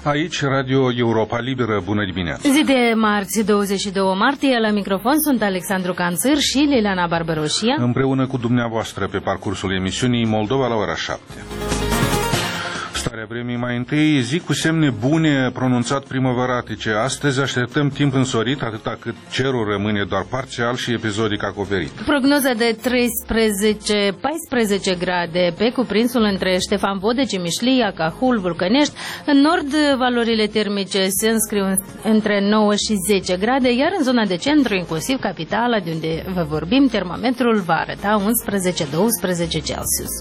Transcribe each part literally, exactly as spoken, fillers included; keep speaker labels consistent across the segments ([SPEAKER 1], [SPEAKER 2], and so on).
[SPEAKER 1] Aici, Radio Europa Liberă, bună dimineața!
[SPEAKER 2] Zi de marți, douăzeci și doi martie, la microfon sunt Alexandru Canțăr și Liliana Barbaroșia.
[SPEAKER 1] Împreună cu dumneavoastră pe parcursul emisiunii Moldova la ora șapte. Starea vremii mai întâi, zi cu semne bune, pronunțat primăvăratice. Astăzi așteptăm timp însorit, atâta cât cerul rămâne doar parțial și episodic acoperit.
[SPEAKER 2] Prognoza de treisprezece paisprezece grade pe cuprinsul între Ștefan Vodeci, Mișlia, Cahul, Vulcănești. În nord, valorile termice se înscriu între nouă și zece grade, iar în zona de centru, inclusiv capitala, de unde vă vorbim, termometrul va arăta unsprezece doisprezece Celsius.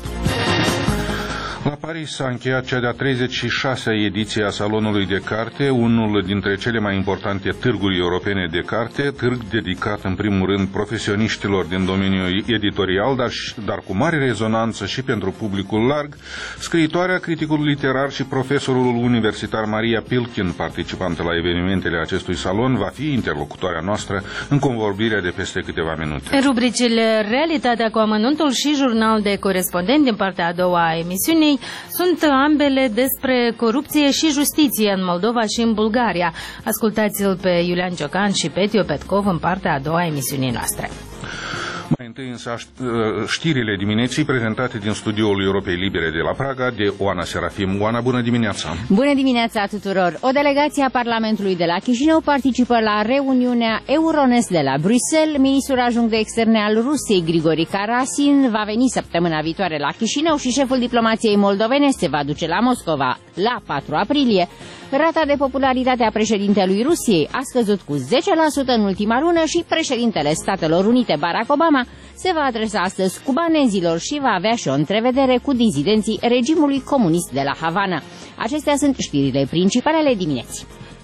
[SPEAKER 1] La Paris s-a încheiat cea de-a treizeci și șasea ediție a Salonului de Carte, unul dintre cele mai importante târguri europene de carte, târg dedicat în primul rând profesioniștilor din domeniul editorial, dar, dar cu mare rezonanță și pentru publicul larg. Scriitoarea, criticul literar și profesorul universitar Maria Pilkin, participantă la evenimentele acestui salon, va fi interlocutoarea noastră în convorbirea de peste câteva minute.
[SPEAKER 2] Rubricile Realitatea cu amănuntul și Jurnal de corespondent din partea a doua a emisiunii sunt ambele despre corupție și justiție în Moldova și în Bulgaria. Ascultați-l pe Iulian Ciocan și Petio Petkov în partea a doua a emisiunii noastre.
[SPEAKER 1] Mai întâi însă știrile dimineții prezentate din studioul Europei Libere de la Praga de Oana Serafim. Oana, bună dimineața!
[SPEAKER 3] Bună dimineața tuturor! O delegație a Parlamentului de la Chișinău participă la reuniunea Euronest de la Bruxelles. Ministrul adjunct de externe al Rusiei, Grigori Karasin, va veni săptămâna viitoare la Chișinău și șeful diplomației moldovene se va duce la Moscova la patru aprilie. Rata de popularitate a președintelui Rusiei a scăzut cu zece la sută în ultima lună și președintele Statelor Unite, Barack Obama, se va adresa astăzi cubanezilor și va avea și o întrevedere cu dizidenții regimului comunist de la Havana. Acestea sunt știrile principale ale dimineții.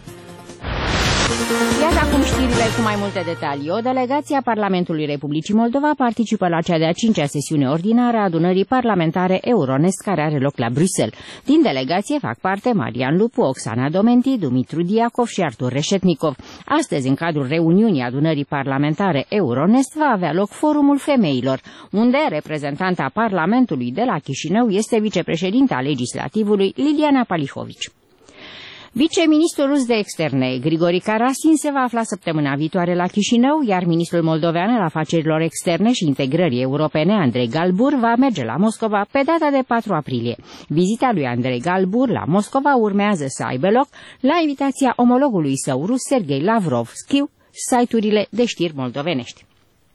[SPEAKER 3] Iată acum știrile cu mai multe detalii. O delegație a Parlamentului Republicii Moldova participă la cea de-a cincea sesiune ordinară a adunării parlamentare Euronest, care are loc la Bruxelles. Din delegație fac parte Marian Lupu, Oxana Domenti, Dumitru Diacov și Artur Reșetnikov. Astăzi, în cadrul reuniunii adunării parlamentare Euronest, va avea loc Forumul Femeilor, unde reprezentanta Parlamentului de la Chișinău este vicepreședinta legislativului Liliana Palihovici. Viceministrul rus de externe, Grigori Karasin, se va afla săptămâna viitoare la Chișinău, iar ministrul moldovean al afacerilor externe și integrării europene, Andrei Galbur, va merge la Moscova pe data de patru aprilie. Vizita lui Andrei Galbur la Moscova urmează să aibă loc la invitația omologului său rus, Sergei Lavrov, scriu site-urile de știri moldovenești.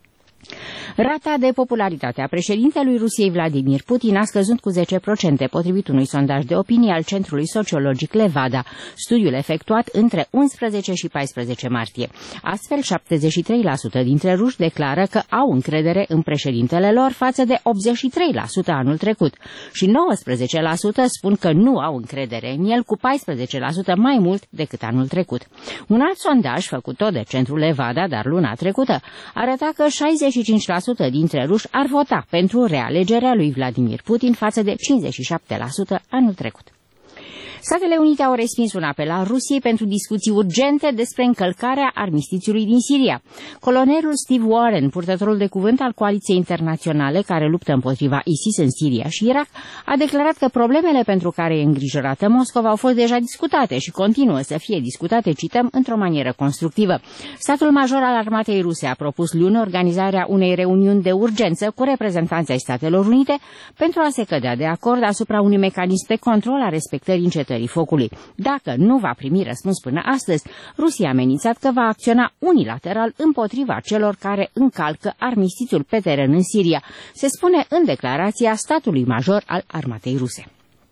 [SPEAKER 3] Rata de popularitate a președintelui Rusiei Vladimir Putin a scăzut cu zece la sută, potrivit unui sondaj de opinie al Centrului Sociologic Levada, studiul efectuat între unsprezece și paisprezece martie. Astfel, șaptezeci și trei la sută dintre ruși declară că au încredere în președintele lor față de optzeci și trei la sută anul trecut și nouăsprezece la sută spun că nu au încredere în el, cu paisprezece la sută mai mult decât anul trecut. Un alt sondaj, făcut tot de Centrul Levada, dar luna trecută, arăta că șaizeci și cinci la sută dintre ruși ar vota pentru realegerea lui Vladimir Putin față de cincizeci și șapte la sută anul trecut. Statele Unite au respins un apel al Rusiei pentru discuții urgente despre încălcarea armistițiului din Siria. Colonelul Steve Warren, purtătorul de cuvânt al coaliției internaționale care luptă împotriva ISIS în Siria și Irak, a declarat că problemele pentru care e îngrijorată Moscova au fost deja discutate și continuă să fie discutate, cităm, într-o manieră constructivă. Statul major al armatei ruse a propus luni organizarea unei reuniuni de urgență cu reprezentanții ai Statelor Unite pentru a se cădea de acord asupra unui mecanism de control a respectării încetării focului. Dacă nu va primi răspuns până astăzi, Rusia a amenințat că va acționa unilateral împotriva celor care încalcă armistițiul pe teren în Siria, se spune în declarația statului major al armatei ruse.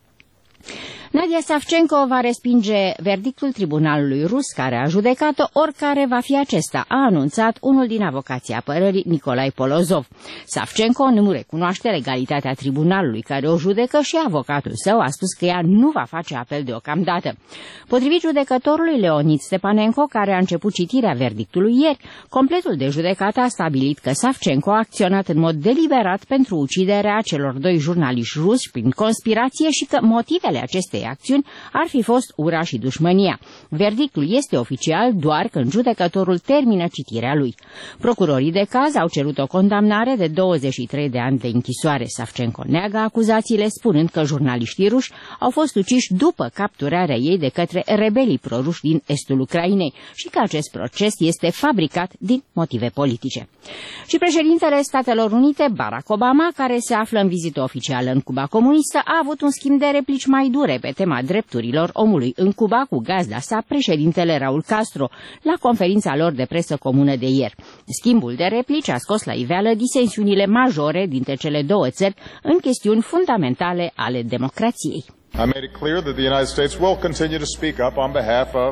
[SPEAKER 3] Nadia Savchenko va respinge verdictul tribunalului rus care a judecat-o, oricare va fi acesta, a anunțat unul din avocații apărării, Nicolae Polozov. Savchenko nu recunoaște legalitatea tribunalului care o judecă și avocatul său a spus că ea nu va face apel deocamdată. Potrivit judecătorului Leonid Stepanenko, care a început citirea verdictului ieri, completul de judecată a stabilit că Savchenko a acționat în mod deliberat pentru uciderea celor doi jurnaliști rusi prin conspirație și că motivele acestei acestei acțiuni ar fi fost ura și dușmânia. Verdictul este oficial doar când judecătorul termină citirea lui. Procurorii de caz au cerut o condamnare de douăzeci și trei de ani de închisoare. Savchenko neagă acuzațiile, spunând că jurnaliștii ruși au fost uciși după capturarea ei de către rebelii proruși din estul Ucrainei și că acest proces este fabricat din motive politice. Și președintele Statelor Unite, Barack Obama, care se află în vizită oficială în Cuba comunistă, a avut un schimb de replici mai dure pe tema drepturilor omului în Cuba cu gazda sa, președintele Raul Castro, la conferința lor de presă comună de ieri. Schimbul de replici a scos la iveală disensiunile majore dintre cele două țări în chestiuni fundamentale ale democrației.
[SPEAKER 4] I made it clear that the United States will continue to speak up on behalf of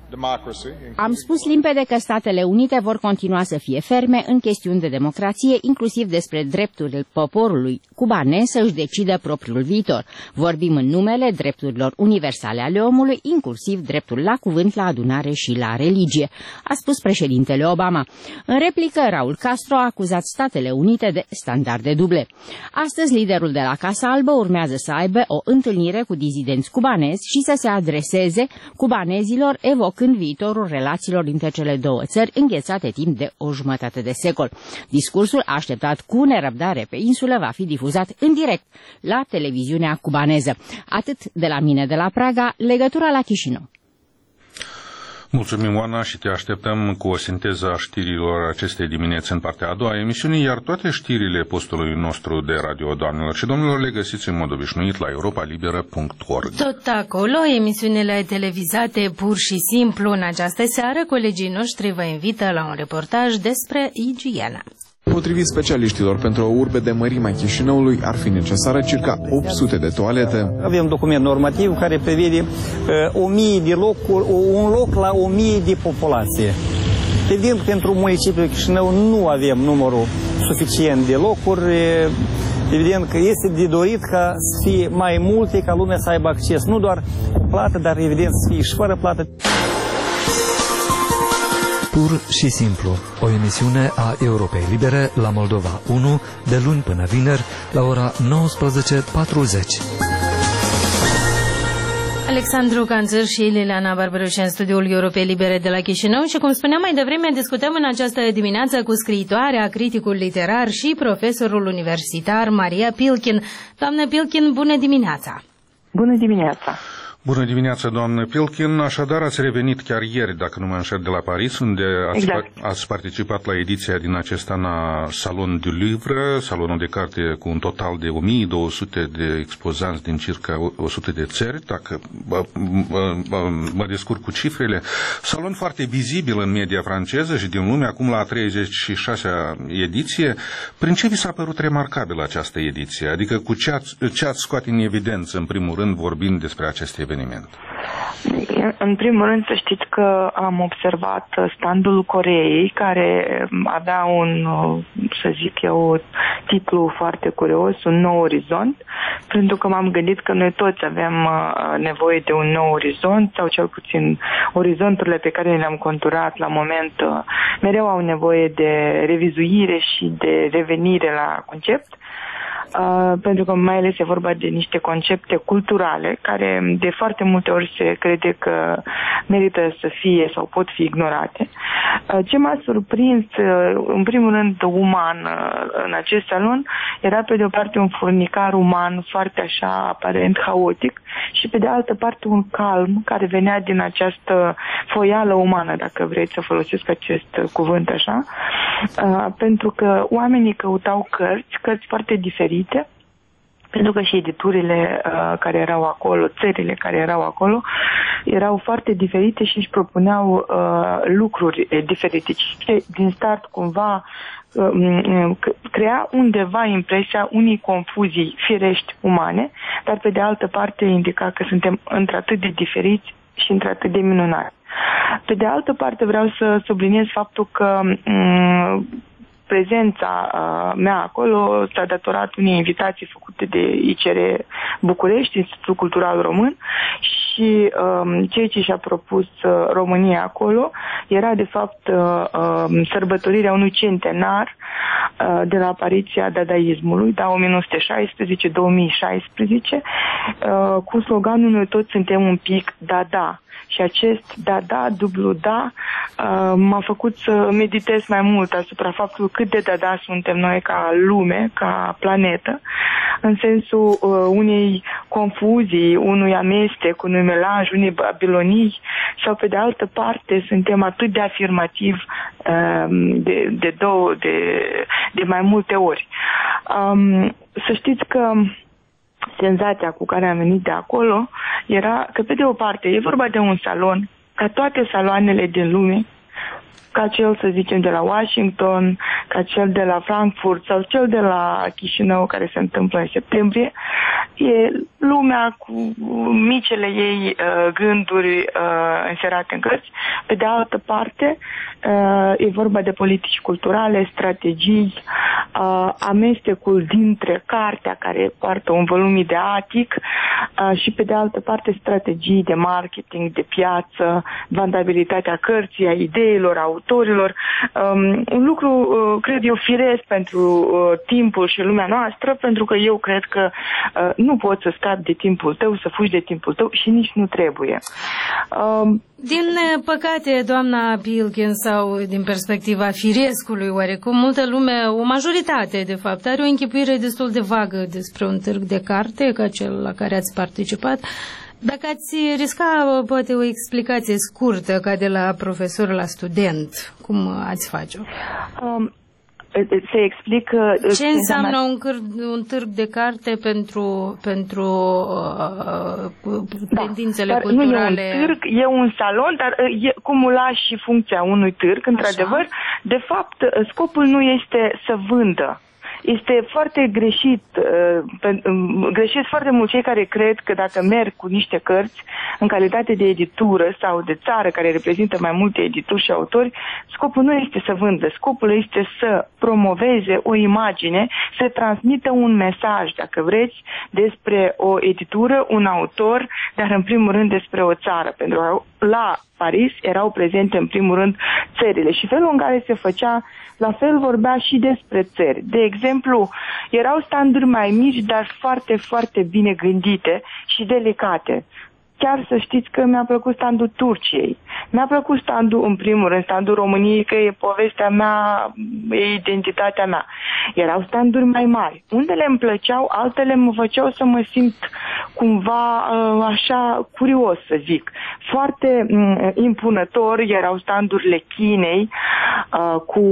[SPEAKER 3] Am spus limpede că Statele Unite vor continua să fie ferme în chestiuni de democrație, inclusiv despre drepturile poporului cubanez să își decidă propriul viitor. Vorbim în numele drepturilor universale ale omului, inclusiv dreptul la cuvânt, la adunare și la religie, a spus președintele Obama. În replică, Raul Castro a acuzat Statele Unite de standarde duble. Astăzi, liderul de la Casa Albă urmează să aibă o întâlnire cu dizidenți cubanezi și să se adreseze cubanezilor, evocând când viitorul relațiilor dintre cele două țări înghețate timp de o jumătate de secol. Discursul așteptat cu nerăbdare pe insulă va fi difuzat în direct la televiziunea cubaneză. Atât de la mine de la Praga, legătura la Chișinău.
[SPEAKER 1] Mulțumim, Oana, și te așteptăm cu o sinteză a știrilor acestei dimineți în partea a doua a emisiunii, iar toate știrile postului nostru de radio, doamnelor și domnilor, le găsiți în mod obișnuit la europa liberă punct org.
[SPEAKER 2] Tot acolo, emisiunile televizate pur și simplu. În această seară, colegii noștri vă invită la un reportaj despre igienă.
[SPEAKER 5] Potrivit specialiștilor, pentru o urbe de mărimea Chișinăului ar fi necesară circa opt sute de toalete.
[SPEAKER 6] Avem document normativ care prevede uh, o mie de locuri, un loc la o mie de populație. Evident, pentru municipiul Chișinău nu avem numărul suficient de locuri. Evident că este de dorit ca să fie mai multe, ca lumea să aibă acces, nu doar cu plată, dar evident să fie și fără plată.
[SPEAKER 7] Pur și simplu, o emisiune a Europei Libere la Moldova unu, de luni până vineri, la ora nouăsprezece patruzeci.
[SPEAKER 2] Alexandru Canțăr și Liliana Barberuș în studioul Europei Libere de la Chișinău și, cum spuneam mai devreme, discutăm în această dimineață cu scriitoarea, criticul literar și profesorul universitar Maria Pilkin. Doamnă Pilkin, bună dimineața!
[SPEAKER 8] Bună dimineața!
[SPEAKER 1] Bună dimineața, doamnă Pilkin. Așadar, ați revenit chiar ieri, dacă nu mă înșel, de la Paris, unde ați, exact. ați participat la ediția din acest an a Salon du Livre, salonul de carte cu un total de o mie două sute de expozanți din circa o sută de țări, dacă bă, bă, bă, mă descurc cu cifrele. Salon foarte vizibil în media franceză și din lume, acum la treizeci și șasea ediție. Prin ce vi s-a părut remarcabilă această ediție? Adică cu ce ați, ce ați scoate în evidență, în primul rând, vorbind despre aceste eveniment?
[SPEAKER 8] În primul rând, să știți că am observat standul Coreei, care avea un, să zic eu, titlu foarte curios, un nou orizont, pentru că m-am gândit că noi toți avem nevoie de un nou orizont, sau cel puțin orizonturile pe care le-am conturat la moment mereu au nevoie de revizuire și de revenire la concept. Uh, pentru că mai ales e vorba de niște concepte culturale care de foarte multe ori se crede că merită să fie sau pot fi ignorate. Uh, ce m-a surprins, uh, în primul rând uman, uh, în acest salon, era pe de o parte un furnicar uman foarte așa aparent haotic și pe de altă parte un calm care venea din această foială umană, dacă vreți să folosesc acest cuvânt așa, uh, pentru că oamenii căutau cărți, cărți foarte diferite, pentru că și editurile uh, care erau acolo, țările care erau acolo, erau foarte diferite și își propuneau uh, lucruri diferite. Și din start, cumva, uh, crea undeva impresia unei confuzii firești umane, dar pe de altă parte indica că suntem într-atât de diferiți și într-atât de minunați. Pe de altă parte, vreau să subliniez faptul că um, prezența uh, mea acolo s-a datorat unei invitații făcute de I C R București, Institutul Cultural Român, și um, ceea ce și-a propus uh, România acolo era de fapt uh, uh, sărbătorirea unui centenar de la apariția dadaismului, da, o mie nouă sute șaisprezece două mii șaisprezece, cu sloganul "Noi toți suntem un pic da-da". Și acest da-da, dublu da, m-a făcut să meditez mai mult asupra faptului cât de da-da suntem noi ca lume, ca planetă, în sensul unei confuzii, unui amestec, unui melanj, unei babilonii, sau pe de altă parte suntem atât de afirmativ de, de două, de, de mai multe ori. Să știți că senzația cu care am venit de acolo era că, pe de o parte, e vorba de un salon, ca toate saloanele din lume, ca cel, să zicem, de la Washington, ca cel de la Frankfurt sau cel de la Chișinău, care se întâmplă în septembrie. E lumea cu micile ei uh, gânduri uh, înserate în cărți. Pe de altă parte, uh, e vorba de politici culturale, strategii, uh, amestecul dintre cartea care poartă un volum ideatic uh, și, pe de altă parte, strategii de marketing, de piață, vandabilitatea cărții, a ideilor, a autorilor. Um, un lucru, uh, cred eu, firesc pentru uh, timpul și lumea noastră, pentru că eu cred că uh, nu poți să scapi de timpul tău, să fugi de timpul tău și nici nu trebuie. Um,
[SPEAKER 2] Din păcate, doamna Pilkin, sau din perspectiva firescului oarecum, multă lume, o majoritate de fapt, are o închipuire destul de vagă despre un târg de carte, ca cel la care ați participat. Dacă ați risca, poate, o explicație scurtă, ca de la profesor la student, cum ați face-o? Um,
[SPEAKER 8] se explic...
[SPEAKER 2] Ce înseamnă un, câr- un târg de carte pentru, pentru uh, tendințele
[SPEAKER 8] da,
[SPEAKER 2] culturale?
[SPEAKER 8] Nu e un târg, e un salon, dar e cumula și funcția unui târg, într-adevăr. De fapt, scopul nu este să vândă. Este foarte greșit, greșit foarte mult cei care cred că dacă merg cu niște cărți în calitate de editură sau de țară care reprezintă mai multe edituri și autori, scopul nu este să vândă, scopul este să promoveze o imagine, să transmită un mesaj, dacă vreți, despre o editură, un autor, dar în primul rând despre o țară, pentru că la Paris erau prezente în primul rând țările și felul în care se făcea, la fel vorbea și despre țări. De exemplu, erau standuri mai mici, dar foarte, foarte bine gândite și delicate. Chiar să știți că mi-a plăcut standul Turciei. Mi-a plăcut standul, în primul rând, standul României, că e povestea mea, e identitatea mea. Erau standuri mai mari. Unele îmi plăceau, altele mă făceau să mă simt cumva așa curios, să zic. Foarte impunător erau standurile Chinei, cu,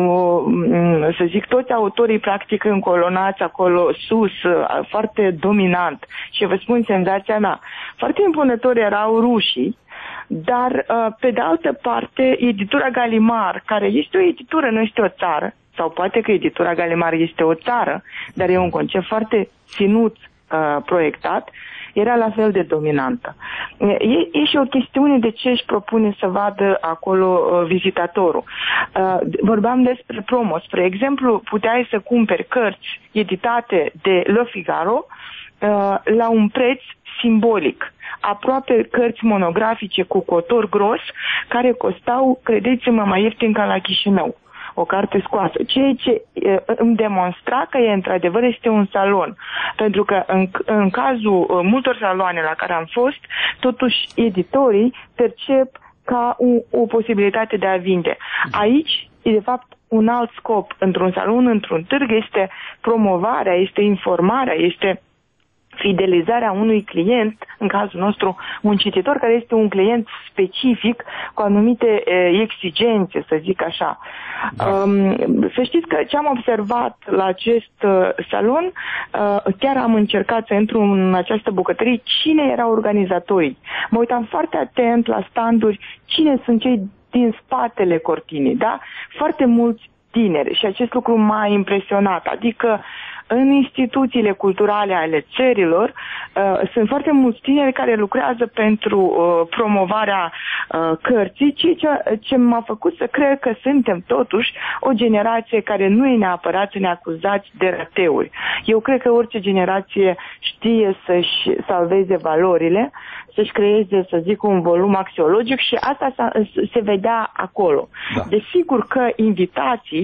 [SPEAKER 8] să zic, toți autorii practic încolonați acolo sus, foarte dominant. Și vă spun senzația mea. Foarte impunători erau rușii, dar pe de altă parte editura Gallimard, care este o editură, nu este o țară, sau poate că editura Gallimard este o țară, dar e un concept foarte ținut, uh, proiectat, era la fel de dominantă. E, e și o chestiune de ce își propune să vadă acolo uh, vizitatorul. Uh, vorbeam despre promo. Spre exemplu, puteai să cumperi cărți editate de Le Figaro uh, la un preț simbolic. Aproape cărți monografice cu cotor gros, care costau, credeți-mă, mai ieftin ca la Chișinău. O carte scoasă. Ceea ce e, îmi demonstra că e, într-adevăr, este un salon. Pentru că în, în cazul multor saloane la care am fost, totuși editorii percep ca o, o posibilitate de a vinde. Aici e, de fapt, un alt scop. Într-un salon, într-un târg, este promovarea, este informarea, este fidelizarea unui client, în cazul nostru un cititor care este un client specific cu anumite e, exigențe, să zic așa. Da. Um, să știți că ce am observat la acest uh, salon, uh, chiar am încercat să intru în această bucătărie, cine erau organizatorii. Mă uitam foarte atent la standuri, cine sunt cei din spatele cortinii, da? Foarte mulți tineri și acest lucru m-a impresionat, adică în instituțiile culturale ale țărilor uh, sunt foarte mulți tineri care lucrează pentru uh, promovarea uh, cărții, ceea ce, ce m-a făcut să cred că suntem totuși o generație care nu e neapărat să ne acuzați de rateuri. Eu cred că orice generație știe să-și salveze valorile, să-și creeze, să zic, un volum axiologic și asta se vedea acolo. Da. Desigur că invitații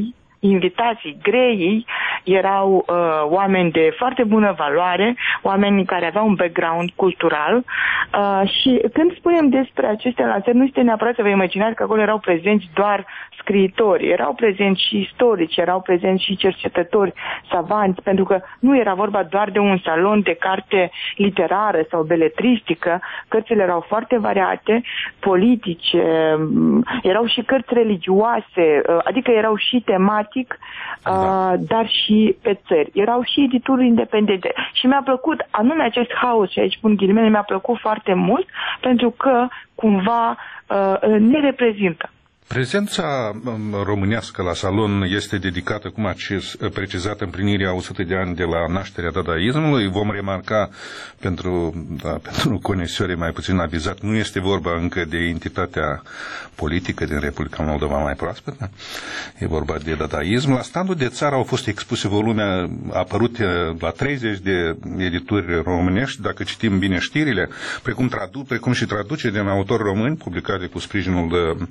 [SPEAKER 8] invitații grei erau uh, oameni de foarte bună valoare, oameni care aveau un background cultural uh, și când spunem despre aceste lansări, nu este neapărat să vă imaginați că acolo erau prezenți doar scriitori, erau prezenți și istorici, erau prezenți și cercetători, savanți, pentru că nu era vorba doar de un salon de carte literară sau beletristică, cărțile erau foarte variate, politice, erau și cărți religioase, adică erau și tematic, da. dar și pe țări. Erau și edituri independente. Și mi-a plăcut, anume acest haos, și aici pun ghilimele, mi-a plăcut foarte mult, pentru că cumva ne reprezintă.
[SPEAKER 1] Prezența românească la salon este dedicată, cum a precizat, împlinirea o sută de ani de la nașterea dadaismului. Vom remarca, pentru, da, pentru conesiorii mai puțin avizat, nu este vorba încă de entitatea politică din Republica Moldova mai proaspătă. E vorba de dadaism. La standul de țară au fost expuse volume apărute la treizeci de edituri românești, dacă citim bine știrile, precum, tradu- precum și traduceri din autori români, publicate cu sprijinul de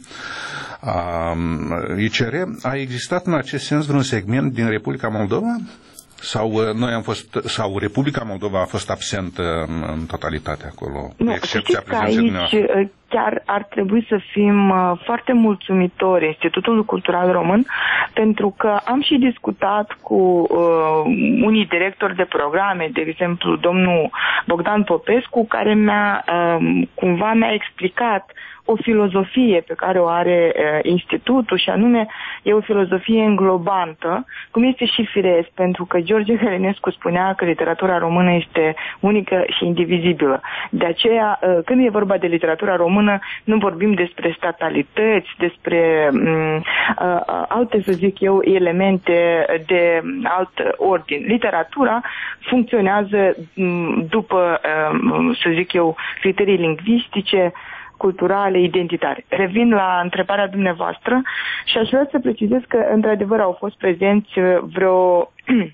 [SPEAKER 1] a I C R. A existat în acest sens vreun segment din Republica Moldova? Sau noi am fost, sau Republica Moldova a fost absentă în, în totalitate acolo?
[SPEAKER 8] Nu, știți că aici chiar ar trebui să fim uh, foarte mulțumitori Institutul Cultural Român, pentru că am și discutat cu uh, unii directori de programe, de exemplu domnul Bogdan Popescu, care mi-a, uh, cumva mi-a explicat o filozofie pe care o are uh, institutul, și anume e o filozofie înglobantă, cum este și firesc, pentru că George Helenescu spunea că literatura română este unică și indivizibilă. De aceea, uh, când e vorba de literatura română, nu vorbim despre statalități, despre um, uh, alte, să zic eu, elemente de alt ordin. Literatura funcționează um, după, um, să zic eu, criterii lingvistice, culturale, identitare. Revin la întrebarea dumneavoastră și aș vrea să precizez că, într-adevăr, au fost prezenți vreo...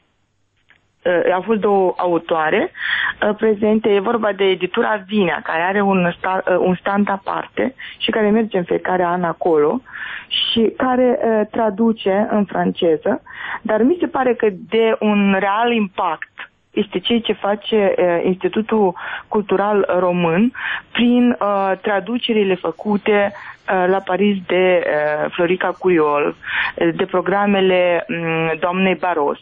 [SPEAKER 8] au fost două autoare prezente. E vorba de editura Vinea, care are un, sta, un stand aparte și care merge în fiecare an acolo și care uh, traduce în franceză, dar mi se pare că de un real impact este ceea ce face uh, Institutul Cultural Român prin uh, traducerile făcute uh, la Paris de uh, Florica Curiol, de programele um, doamnei Baros.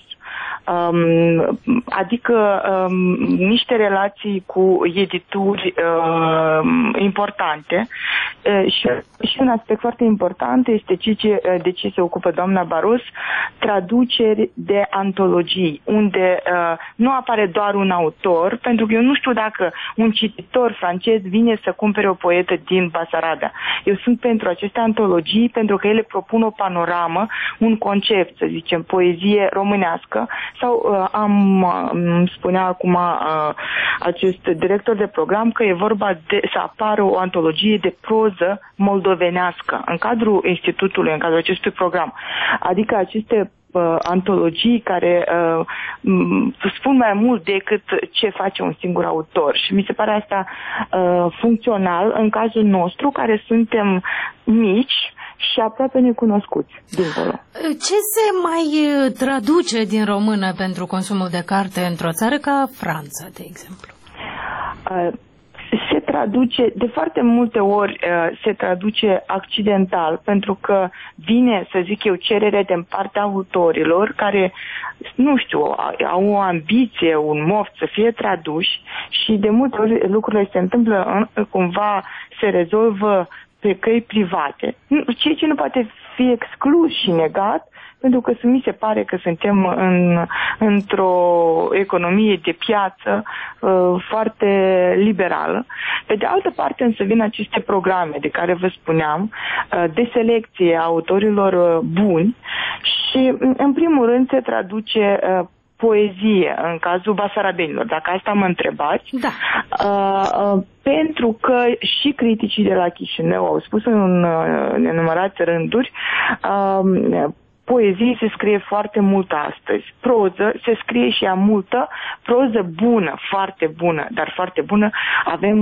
[SPEAKER 8] Um, adică um, niște relații cu edituri um, importante uh, și, și un aspect foarte important este ce, ce, de ce se ocupă doamna Baros, traduceri de antologii, unde uh, nu apare doar un autor, pentru că eu nu știu dacă un cititor francez vine să cumpere o poetă din Basarabia. Eu sunt pentru aceste antologii, pentru că ele propun o panoramă, un concept, să zicem, poezie românească, sau uh, am, uh, spunea acum uh, acest director de program că e vorba de să apară o antologie de proză moldovenească în cadrul institutului, în cadrul acestui program. Adică aceste uh, antologii care uh, spun mai mult decât ce face un singur autor. Și mi se pare asta uh, funcțional în cazul nostru, care suntem mici și aproape necunoscuți dincolo.
[SPEAKER 2] Ce se mai traduce din română pentru consumul de carte într-o țară ca Franța, de exemplu?
[SPEAKER 8] Se traduce, de foarte multe ori se traduce accidental, pentru că vine, să zic eu, cerere din partea autorilor care, nu știu, au o ambiție, un moft să fie traduși și de multe ori lucrurile se întâmplă, cumva se rezolvă pe căi private, ceea ce nu poate fi exclus și negat, pentru că mi se pare că suntem în, într-o economie de piață uh, foarte liberală. Pe de altă parte, însă, vin aceste programe de care vă spuneam, uh, de selecție a autorilor uh, buni și, în primul rând, se traduce uh, poezie, în cazul basarabenilor, dacă asta mă întrebați,
[SPEAKER 2] da.
[SPEAKER 8] uh, uh, pentru că și criticii de la Chișinău au spus în uh, nenumărate rânduri, uh, poezie se scrie foarte mult astăzi. Proză se scrie și ea multă, proză bună, foarte bună, dar foarte bună, avem mai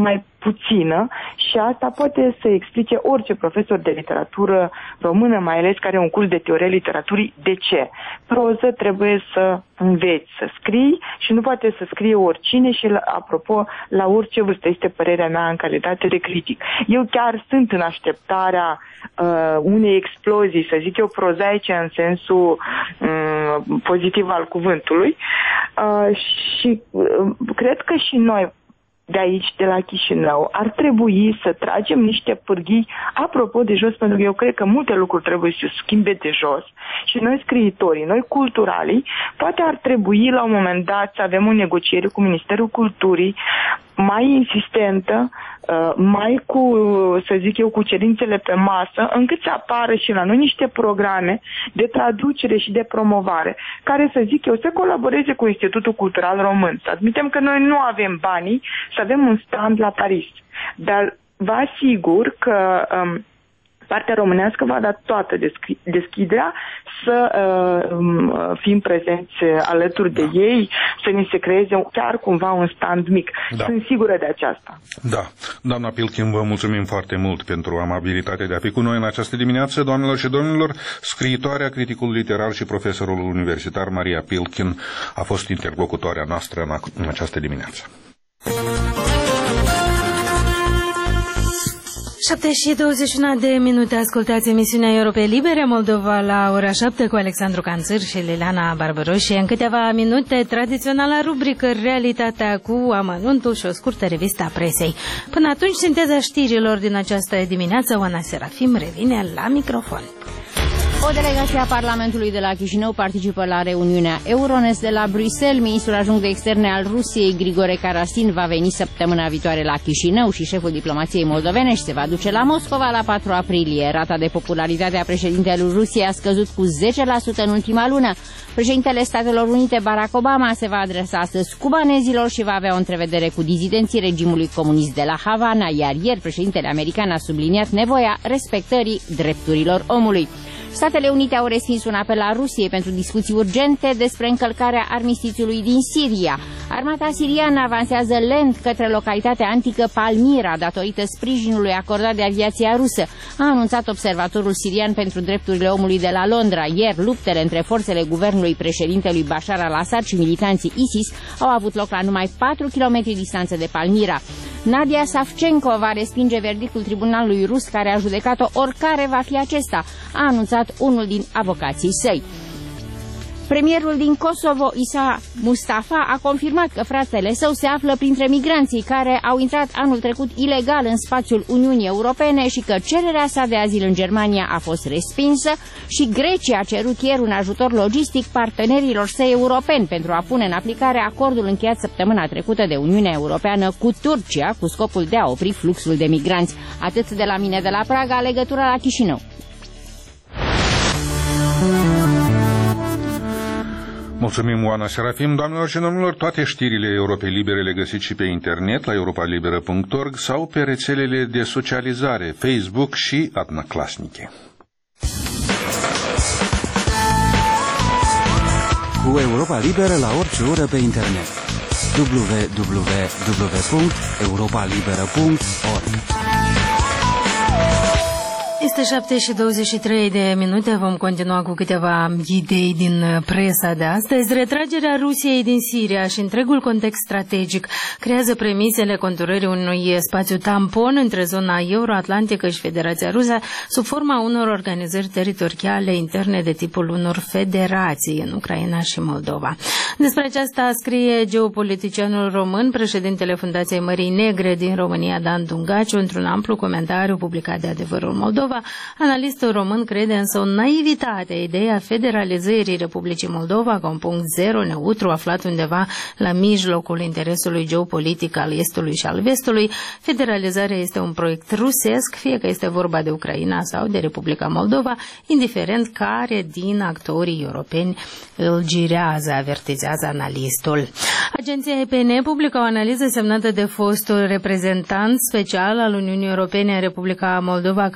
[SPEAKER 8] puțină și asta poate să explice orice profesor de literatură română, mai ales care are un curs de teorie literaturii, de ce. Proză trebuie să înveți să scrii și nu poate să scrie oricine și, apropo, la orice vârstă. Este părerea mea în calitate de critic. Eu chiar sunt în așteptarea uh, unei explozii, să zic eu, prozaice în sensul um, pozitiv al cuvântului uh, și uh, cred că și noi de aici, de la Chișinău, ar trebui să tragem niște pârghii apropo de jos, pentru că eu cred că multe lucruri trebuie să se schimbe de jos și noi scriitorii, noi culturalii, poate ar trebui la un moment dat să avem o negociere cu Ministerul Culturii mai insistentă, mai cu, să zic eu, cu cerințele pe masă, încât să apară și la noi niște programe de traducere și de promovare, care, să zic eu, să colaboreze cu Institutul Cultural Român. Să admitem că noi nu avem banii să avem un stand la Paris, dar vă asigur că um, partea românească va da toată deschiderea să uh, fim prezenți alături de ei, să ni se creeze chiar cumva un stand mic. Da. Sunt sigură de aceasta.
[SPEAKER 1] Da. Doamna Pilkin, vă mulțumim foarte mult pentru amabilitatea de a fi cu noi în această dimineață. Doamnelor și domnilor, scriitoarea, criticul literar și profesorul universitar Maria Pilkin a fost interlocutoarea noastră în această dimineață.
[SPEAKER 2] șapte și douăzeci și unu de minute, ascultați emisiunea Europei Libere, Moldova la ora șapte cu Alexandru Canțăr și Liliana Barbăroșie. În câteva minute, tradiționala rubrică Realitatea cu amănuntul și o scurtă revistă a presei. Până atunci, sinteza știrilor din această dimineață, Oana Serafim revine la microfon.
[SPEAKER 3] O delegație a Parlamentului de la Chișinău participă la reuniunea Euronest de la Bruxelles. Ministrul adjunct de externe al Rusiei, Grigore Karasin, va veni săptămâna viitoare la Chișinău și șeful diplomației moldovenești se va duce la Moscova la patru aprilie. Rata de popularitate a președintelui Rusiei a scăzut cu zece la sută în ultima lună. Președintele Statelor Unite, Barack Obama, se va adresa astăzi cubanezilor și va avea o întrevedere cu dizidenții regimului comunist de la Havana, iar ieri președintele american a subliniat nevoia respectării drepturilor omului. Statele Unite au respins un apel al Rusiei pentru discuții urgente despre încălcarea armistițiului din Siria. Armata siriană avansează lent către localitatea antică Palmira datorită sprijinului acordat de aviația rusă, a anunțat observatorul sirian pentru drepturile omului de la Londra. Ieri, luptele între forțele guvernului președintelui Bashar al-Assad și militanții ISIS au avut loc la numai patru kilometri distanță de Palmira. Nadia Savchenko va respinge verdictul tribunalului rus care a judecat-o oricare va fi acesta, a anunțat unul din avocații săi. Premierul din Kosovo, Isa Mustafa, a confirmat că fratele său se află printre migranții care au intrat anul trecut ilegal în spațiul Uniunii Europene și că cererea sa de azil în Germania a fost respinsă și Grecia a cerut ieri un ajutor logistic partenerilor săi europeni pentru a pune în aplicare acordul încheiat săptămâna trecută de Uniunea Europeană cu Turcia cu scopul de a opri fluxul de migranți. Atât de la mine de la Praga, legătura la Chișinău.
[SPEAKER 1] Mulțumim, Oana Serafim. Doamnelor și domnilor, toate știrile Europei Libere le găsiți și pe internet la europa liberă punct org sau pe rețelele de socializare Facebook și Одноклассники.
[SPEAKER 9] Cu Europa Liberă la orice oră pe internet. w w w punct europa liberă punct org.
[SPEAKER 2] Este șapte și douăzeci și trei de minute, vom continua cu câteva idei din presa de astăzi. Retragerea Rusiei din Siria și întregul context strategic creează premisele conturării unui spațiu tampon între zona euroatlantică și Federația Rusă sub forma unor organizări teritoriale interne de tipul unor federații în Ucraina și Moldova. Despre aceasta scrie geopoliticianul român, președintele Fundației Mării Negre din România, Dan Dungaciu, într-un amplu comentariu publicat de Adevărul Moldova. Analistul român crede însă o naivitate ideea federalizării Republicii Moldova ca un punct zero neutru aflat undeva la mijlocul interesului geopolitic al Estului și al Vestului. Federalizarea este un proiect rusesc, fie că este vorba de Ucraina sau de Republica Moldova, indiferent care din actorii europeni îl girează, avertizează analistul. Agenția E P N publică o analiză semnată de fostul reprezentant special al Uniunii Europene în Republica Moldova, Carl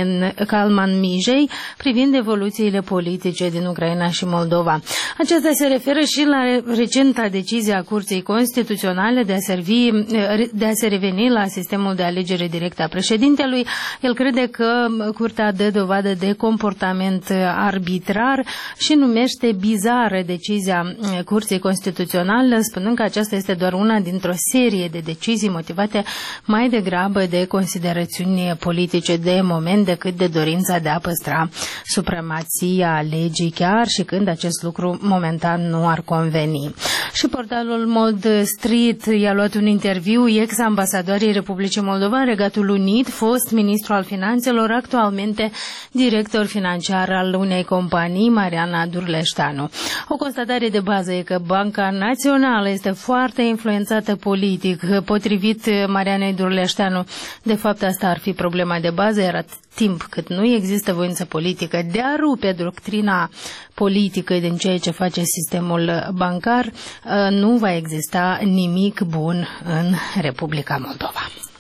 [SPEAKER 2] Calman Mijei privind evoluțiile politice din Ucraina și Moldova. Aceasta se referă și la recenta decizie a Curții Constituționale de a, servi, de a se reveni la sistemul de alegere directă a președintelui. El crede că Curtea dă dovadă de comportament arbitrar și numește bizară decizia Curții Constituționale, spunând că aceasta este doar una dintr-o serie de decizii motivate mai degrabă de considerațiuni politice de moment decât de dorința de a păstra supremația legii, chiar și când acest lucru momentan nu ar conveni. Și portalul Mold Street i-a luat un interviu ex-ambasadorii Republicii Moldova în Regatul Unit, fost ministru al finanțelor, actualmente director financiar al unei companii, Mariana Durleșteanu. O constatare de bază e că Banca Națională este foarte influențată politic. Potrivit Marianei Durleșteanu, de fapt asta ar fi problema de bază, iar atât timp cât nu există voință politică de a rupe doctrina politică din ceea ce face sistemul bancar, nu va exista nimic bun în Republica Moldova.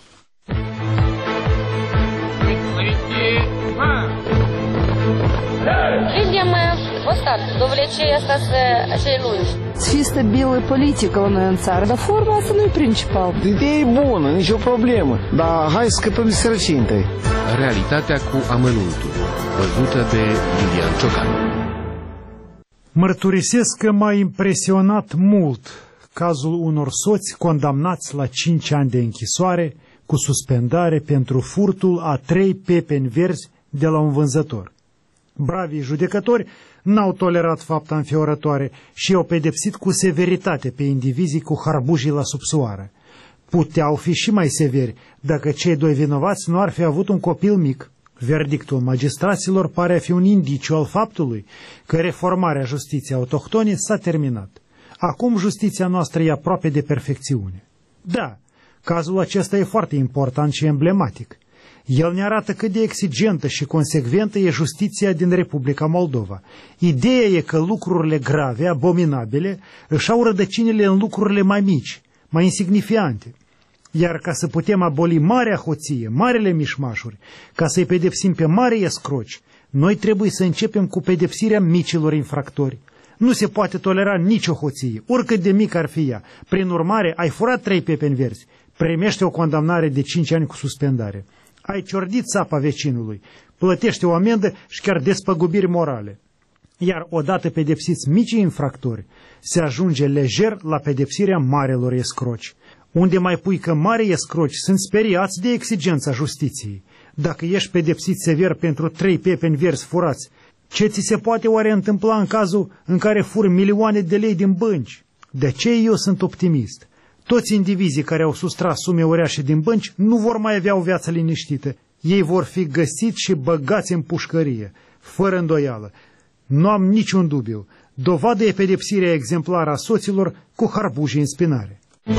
[SPEAKER 10] Видим остатки, довлечение cei lungi.
[SPEAKER 11] Fi stabilă politică la noi în țară, dar forma asta nu e principal.
[SPEAKER 12] Ideea e bună, nicio problemă, dar hai să scăpăm de sărăcie întâi.
[SPEAKER 13] Realitatea cu amănuntul, văzută de Lilian Ciocan.
[SPEAKER 14] Mărturisesc că m-a impresionat mult cazul unor soți condamnați la cinci ani de închisoare cu suspendare pentru furtul a trei pepeni verzi de la un vânzător. Bravii judecători n-au tolerat fapta înfiorătoare și au pedepsit cu severitate pe indivizii cu harbujii la subsoară. Puteau fi și mai severi dacă cei doi vinovați nu ar fi avut un copil mic. Verdictul magistraților pare a fi un indiciu al faptului că reformarea justiției autohtone s-a terminat. Acum justiția noastră e aproape de perfecțiune. Da, cazul acesta e foarte important și emblematic. El ne arată cât de exigentă și consecventă e justiția din Republica Moldova. Ideea e că lucrurile grave, abominabile, își au rădăcinile în lucrurile mai mici, mai insignifiante. Iar ca să putem aboli marea hoție, marele mișmașuri, ca să-i pedepsim pe mari escroci, noi trebuie să începem cu pedepsirea micilor infractori. Nu se poate tolera nicio hoție, oricât de mic ar fi ea. Prin urmare, ai furat trei pepeni verzi, primește o condamnare de cinci ani cu suspendare. Ai ciordit țapa vecinului, plătește o amendă și chiar despăgubiri morale. Iar odată pedepsiți micii infractori, se ajunge lejer la pedepsirea marelor escroci. Unde mai pui că mari escroci sunt speriați de exigența justiției. Dacă ești pedepsit sever pentru trei pepeni verzi furați, ce ți se poate oare întâmpla în cazul în care furi milioane de lei din bănci? De aceea eu sunt optimist. Toți indivizii care au sustras sume uriașe din bănci nu vor mai avea o viață liniștită. Ei vor fi găsiți și băgați în pușcărie, fără îndoială. Nu am niciun dubiu. Dovadă e pedepsirea exemplară a soților cu harbujii în spinare.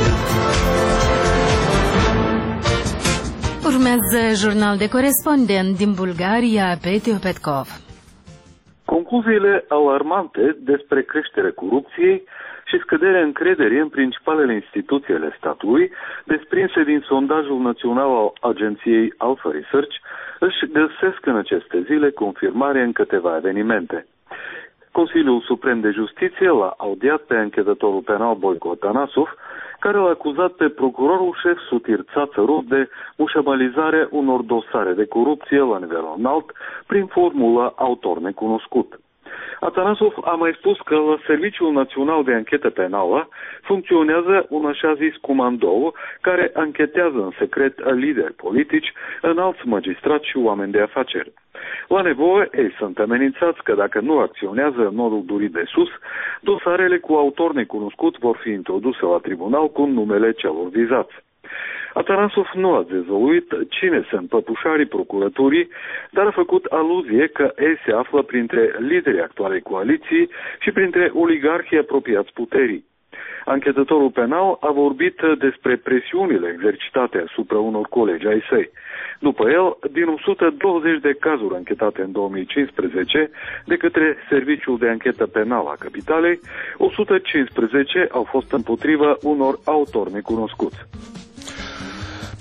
[SPEAKER 2] Urmează jurnal de corespondent din Bulgaria, Petio Petkov.
[SPEAKER 15] Concluziile alarmante despre creșterea corupției și scăderea încrederii în principalele instituții ale statului, desprinse din sondajul național al agenției Alpha Research, își găsesc în aceste zile confirmare în câteva evenimente. Consiliul Suprem de Justiție l-a audiat pe anchetătorul penal Boico Atanasov, care l-a acuzat pe procurorul șef Sutir Țațăru de mușamalizare unor dosare de corupție la nivel înalt prin formula autor necunoscut. Atanasov a mai spus că la Serviciul Național de Anchetă Penală funcționează un așa zis comandou care anchetează în secret lideri politici, înalți magistrați și oameni de afaceri. La nevoie, ei sunt amenințați că dacă nu acționează în modul dorit de sus, dosarele cu autor necunoscut vor fi introduse la tribunal cu numele celor vizați. Atanasov nu a dezvăluit cine sunt păpușarii procuraturii, dar a făcut aluzie că ei se află printre liderii actualei coaliții și printre oligarhii apropiați puterii. Anchetătorul penal a vorbit despre presiunile exercitate asupra unor colegi ai săi. După el, din o sută douăzeci de cazuri anchetate în două mii cincisprezece de către Serviciul de Anchetă Penală a Capitalei, o sută cincisprezece au fost împotriva unor autori necunoscuți.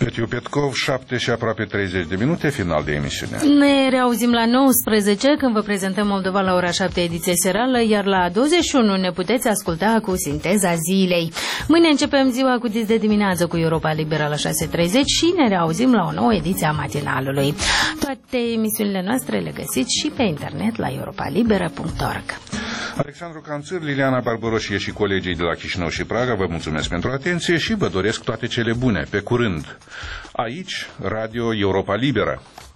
[SPEAKER 1] Petiu Petkov, șapte și aproape treizeci de minute, final de emisiune.
[SPEAKER 2] Ne reauzim la nouăsprezece, când vă prezentăm Moldova la ora șapte, ediție serală, iar la douăzeci și unu ne puteți asculta cu Sinteza Zilei. Mâine începem ziua cu dis de dimineață cu Europa Liberă la șase și treizeci și ne reauzim la o nouă ediție a matinalului. Toate emisiunile noastre le găsiți și pe internet la europa liberă punct org.
[SPEAKER 1] Alexandru Canțâr, Liliana Barbaroșie și colegii de la Chișinău și Praga vă mulțumesc pentru atenție și vă doresc toate cele bune. Pe curând! Aici, Radio Europa Liberă.